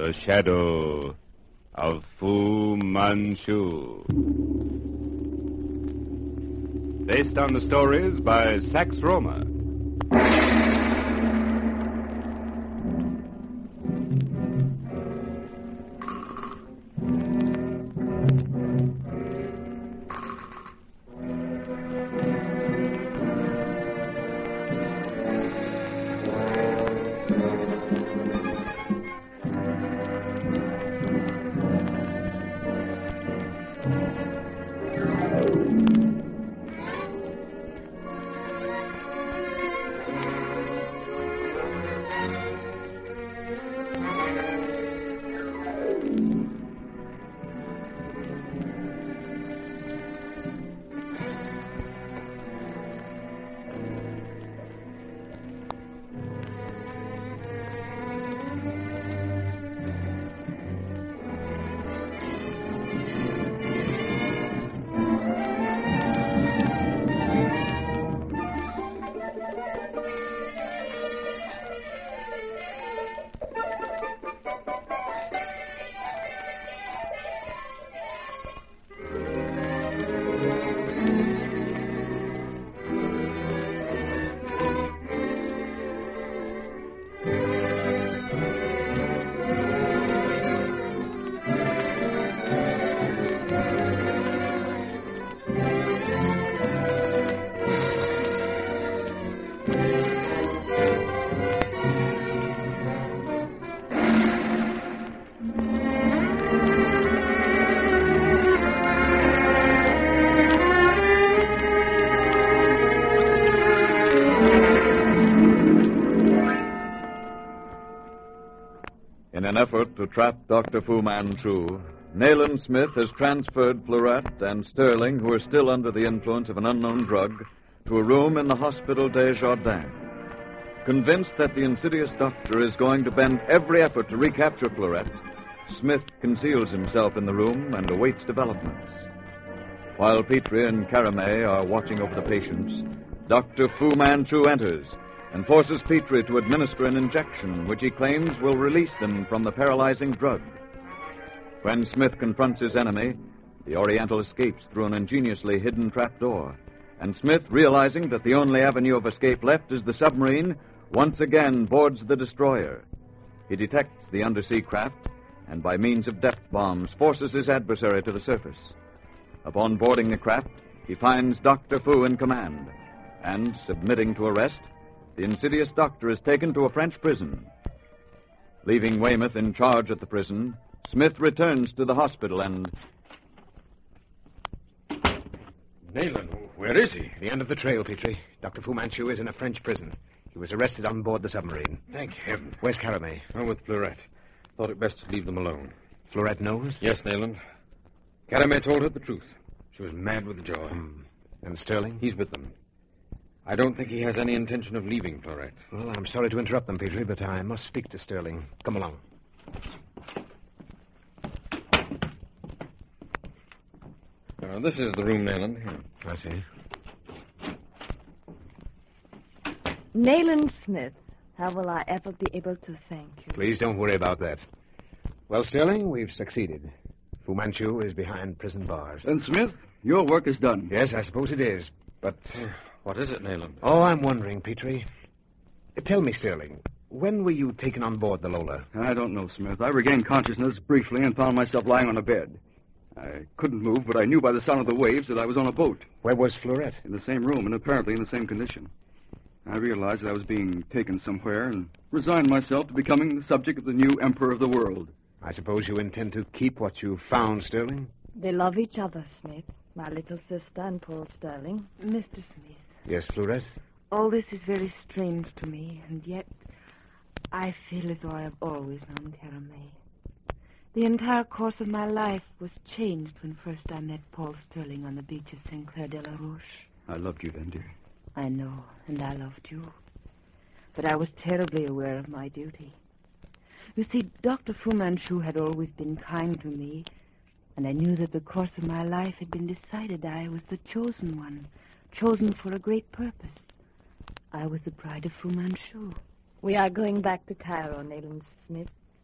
The Shadow of Fu Manchu. Based on the stories by Sax Roma. In an effort to trap Dr. Fu Manchu, Nayland Smith has transferred Fleurette and Sterling, who are still under the influence of an unknown drug, to a room in the Hospital des Jardins. Convinced that the insidious doctor is going to bend every effort to recapture Fleurette, Smith conceals himself in the room and awaits developments. While Petrie and Caramay are watching over the patients, Dr. Fu Manchu enters and forces Petrie to administer an injection which he claims will release them from the paralyzing drug. When Smith confronts his enemy, the Oriental escapes through an ingeniously hidden trapdoor, and Smith, realizing that the only avenue of escape left is the submarine, once again boards the destroyer. He detects the undersea craft and, by means of depth bombs, forces his adversary to the surface. Upon boarding the craft, he finds Dr. Fu in command, and, submitting to arrest, the insidious doctor is taken to a French prison. Leaving Weymouth in charge at the prison, Smith returns to the hospital and... Nayland, where is he? The end of the trail, Petrie. Dr. Fu Manchu is in a French prison. He was arrested on board the submarine. Thank heaven. Where's Caramay? I'm with Fleurette. Thought it best to leave them alone. Fleurette knows? Yes, Nayland. Caramay told her the truth. She was mad with joy. And Sterling? He's with them. I don't think he has any intention of leaving Fleurette. Well, I'm sorry to interrupt them, Petrie, but I must speak to Sterling. Come along. This is the room, Nayland. Here. I see. Nayland Smith, how will I ever be able to thank you? Please don't worry about that. Well, Sterling, we've succeeded. Fu Manchu is behind prison bars. And Smith, your work is done. Yes, I suppose it is, but... What is it, Nayland? Oh, I'm wondering, Petrie. Tell me, Sterling, when were you taken on board the Lola? I don't know, Smith. I regained consciousness briefly and found myself lying on a bed. I couldn't move, but I knew by the sound of the waves that I was on a boat. Where was Fleurette? In the same room and apparently in the same condition. I realized that I was being taken somewhere and resigned myself to becoming the subject of the new emperor of the world. I suppose you intend to keep what you found, Sterling? They love each other, Smith. My little sister and Paul Sterling. Mr. Smith. Yes, Fleurette? All this is very strange to me, and yet I feel as though I have always known Caramay. The entire course of my life was changed when first I met Paul Sterling on the beach of St. Clair de la Roche. I loved you then, dear. I know, and I loved you. But I was terribly aware of my duty. You see, Dr. Fu Manchu had always been kind to me, and I knew that the course of my life had been decided. I was the chosen one, chosen for a great purpose. I was the bride of Fu Manchu. We are going back to Cairo, Nayland Smith.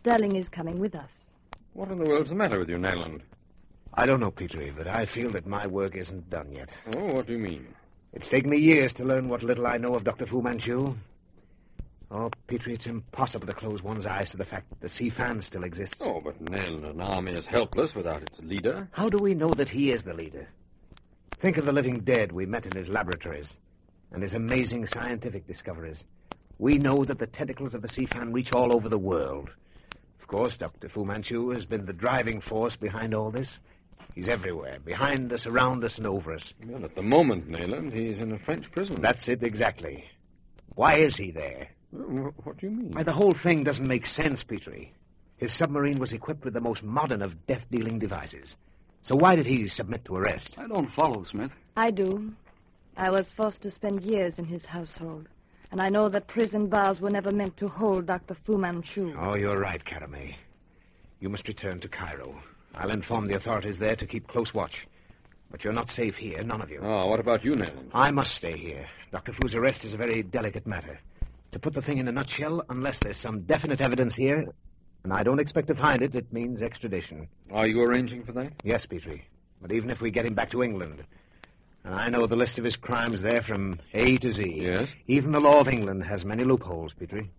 Sterling is coming with us. What in the world's the matter with you, Nayland? I don't know, Petrie, but I feel that my work isn't done yet. Oh, what do you mean? It's taken me years to learn what little I know of Dr. Fu Manchu. Oh, Petrie, it's impossible to close one's eyes to the fact that the Sifan still exists. Oh, but Nayland, an army is helpless without its leader. How do we know that he is the leader? Think of the living dead we met in his laboratories and his amazing scientific discoveries. We know that the tentacles of the Sifan reach all over the world. Of course, Dr. Fu Manchu has been the driving force behind all this. He's everywhere, behind us, around us, and over us. Well, at the moment, Nayland, he's in a French prison. That's it, exactly. Why is he there? What do you mean? Why, the whole thing doesn't make sense, Petrie. His submarine was equipped with the most modern of death-dealing devices. So why did he submit to arrest? I don't follow, Smith. I do. I was forced to spend years in his household. And I know that prison bars were never meant to hold Dr. Fu Manchu. Oh, you're right, Karame. You must return to Cairo. I'll inform the authorities there to keep close watch. But you're not safe here, none of you. Oh, what about you, Nayland? I must stay here. Dr. Fu's arrest is a very delicate matter. To put the thing in a nutshell, unless there's some definite evidence here, and I don't expect to find it, it means extradition. Are you arranging for that? Yes, Petrie. But even if we get him back to England, and I know the list of his crimes there from A to Z. Yes? Even the law of England has many loopholes, Petrie.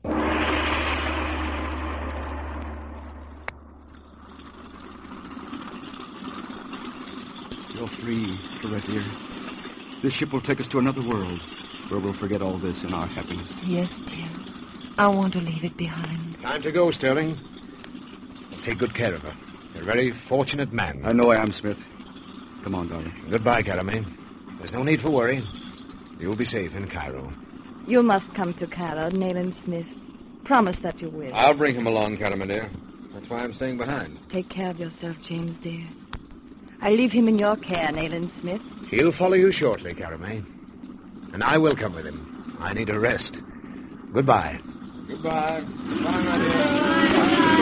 You're free, Florette, dear. This ship will take us to another world, where we'll forget all this in our happiness. Yes, dear. I want to leave it behind. Time to go, Sterling. I'll take good care of her. You're a very fortunate man. I know I am, Smith. Come on, darling. Goodbye, Karame. There's no need for worry. You'll be safe in Cairo. You must come to Cairo, Nayland Smith. Promise that you will. I'll bring him along, Karame, dear. That's why I'm staying behind. Take care of yourself, James, dear. I leave him in your care, Nayland Smith. He'll follow you shortly, Karame. And I will come with him. I need a rest. Goodbye. Goodbye. Goodbye, my dear.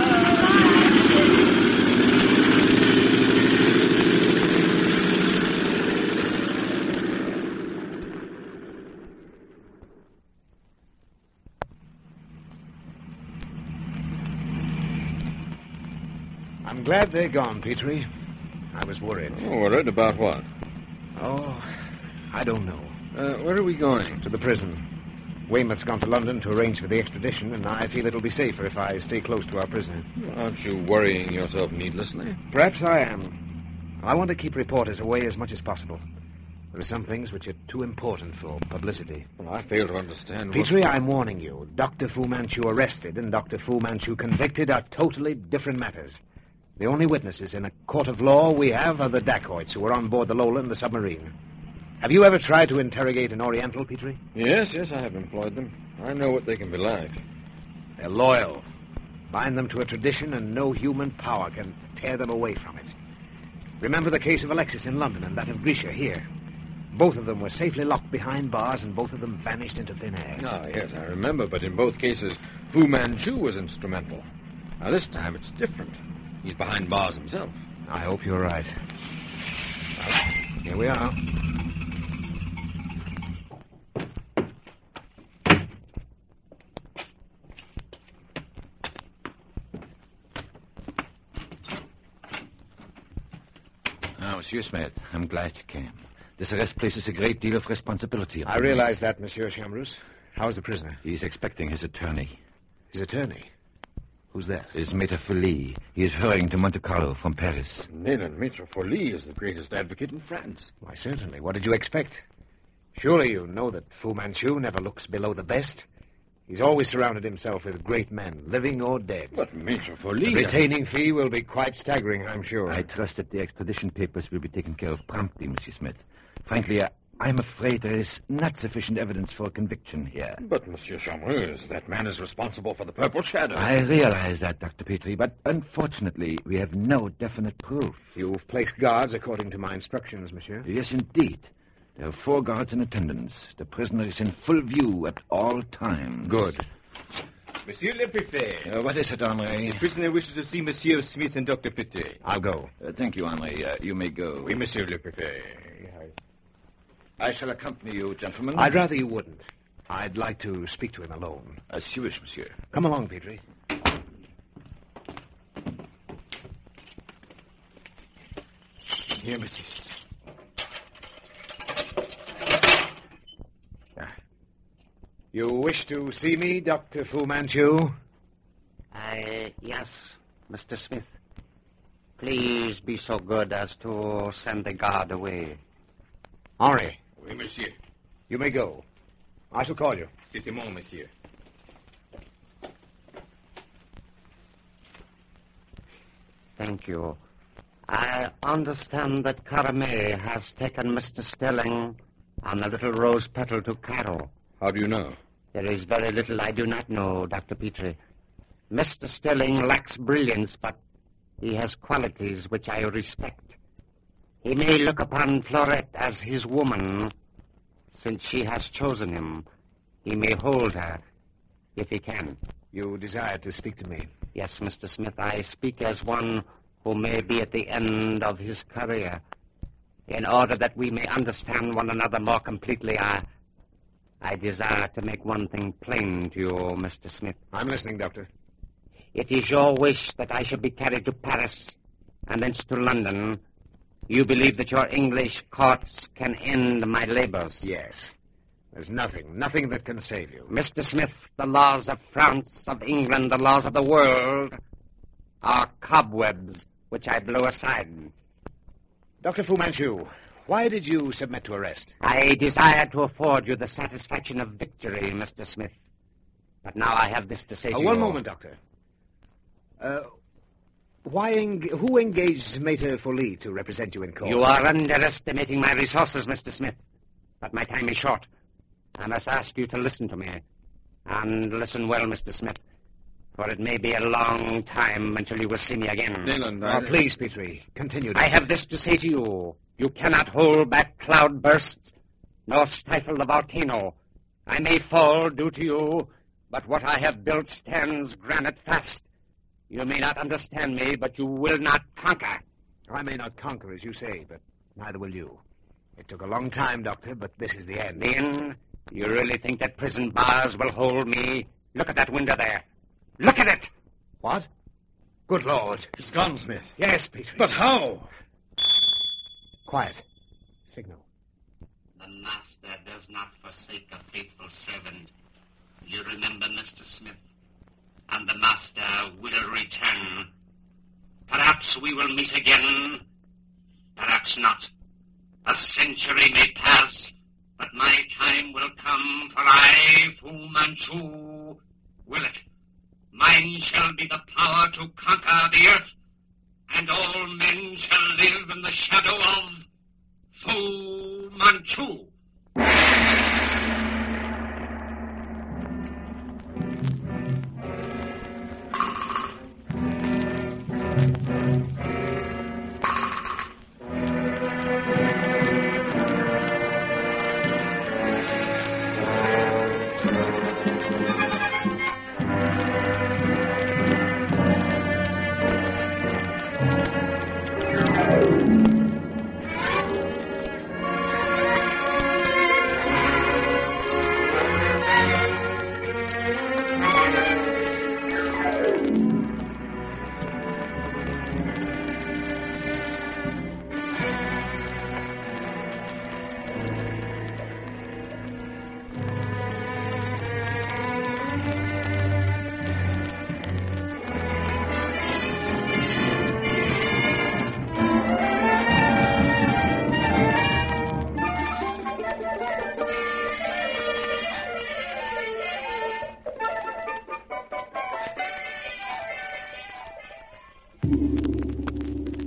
I'm glad they're gone, Petrie. I was worried. Oh, worried about what? Oh, I don't know. Where are we going? To the prison. Weymouth's gone to London to arrange for the extradition, and I feel it'll be safer if I stay close to our prisoner. Aren't you worrying yourself needlessly? Perhaps I am. I want to keep reporters away as much as possible. There are some things which are too important for publicity. Well, I fail to understand Petrie, I'm warning you. Dr. Fu Manchu arrested and Dr. Fu Manchu convicted are totally different matters. The only witnesses in a court of law we have are the dacoits who were on board the Lola and the submarine. Have you ever tried to interrogate an Oriental, Petrie? Yes, I have employed them. I know what they can be like. They're loyal. Bind them to a tradition, and no human power can tear them away from it. Remember the case of Alexis in London and that of Grisha here. Both of them were safely locked behind bars, and both of them vanished into thin air. Ah, yes, I remember, but in both cases, Fu Manchu was instrumental. Now, this time it's different. He's behind bars himself. I hope you're right. Well, here we are. Monsieur Smith, I'm glad you came. This arrest places a great deal of responsibility on I realize that, Monsieur Chambrous. How's the prisoner? He's expecting his attorney. His attorney? Who's that? It's Maître Folly. He is hurrying to Monte Carlo from Paris. Nayland, Maître Folly is the greatest advocate in France. Why, certainly. What did you expect? Surely you know that Fu Manchu never looks below the best. He's always surrounded himself with great men, living or dead. But Maître Folly... The retaining fee will be quite staggering, I'm sure. I trust that the extradition papers will be taken care of promptly, Monsieur Smith. Frankly, I'm afraid there is not sufficient evidence for a conviction here. But, Monsieur Chambreux, that man is responsible for the Purple Shadow. I realize that, Dr. Petrie, but unfortunately, we have no definite proof. You've placed guards according to my instructions, monsieur. Yes, indeed. There are 4 guards in attendance. The prisoner is in full view at all times. Good. Monsieur le Préfet. What is it, Henri? The prisoner wishes to see Monsieur Smith and Dr. Petit. I'll go. Thank you, Henri. You may go. Oui, Monsieur le Préfet. I shall accompany you, gentlemen. I'd rather you wouldn't. I'd like to speak to him alone. As you wish, monsieur. Come along, Petrie. Here, monsieur. You wish to see me, Dr. Fu Manchu? Yes, Mr. Smith. Please be so good as to send the guard away. Henri, Oui, monsieur. you may go. I shall call you. C'est mon, monsieur. Thank you. I understand that Caramé has taken Mr. Stelling on a little rose petal to Cairo. How do you know? There is very little I do not know, Dr. Petrie. Mr. Stelling lacks brilliance, but he has qualities which I respect. He may look upon Florette as his woman. Since she has chosen him, he may hold her, if he can. You desire to speak to me? Yes, Mr. Smith, I speak as one who may be at the end of his career. In order that we may understand one another more completely, I desire to make one thing plain to you, Mr. Smith. I'm listening, Doctor. It is your wish that I should be carried to Paris and thence to London. You believe that your English courts can end my labors? Yes. There's nothing that can save you. Mr. Smith, the laws of France, of England, the laws of the world are cobwebs which I blow aside. Dr. Fu Manchu, why did you submit to arrest? I desired to afford you the satisfaction of victory, Mr. Smith. But now I have this to say to you. One moment, Doctor. Who engaged Maître Folly to represent you in court? You are underestimating my resources, Mr. Smith. But my time is short. I must ask you to listen to me. And listen well, Mr. Smith. For it may be a long time until you will see me again. Nayland, please, Petrie, continue. Doctor. I have this to say to you. You cannot hold back cloud bursts, nor stifle the volcano. I may fall due to you, but what I have built stands granite fast. You may not understand me, but you will not conquer. I may not conquer, as you say, but neither will you. It took a long time, Doctor, but this is the end. Then, you really think that prison bars will hold me? Look at that window there. Look at it! What? Good Lord. He's gone, Smith. Yes, Petrie. But how? Quiet. Signal. The master does not forsake a faithful servant. You remember, Mr. Smith? And the master will return. Perhaps we will meet again. Perhaps not. A century may pass, but my time will come, for I, Fu Manchu, will it. Mine shall be the power to conquer the earth, and all men shall live in the shadow of Fu Manchu.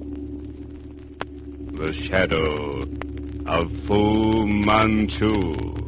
The shadow of Fu Manchu.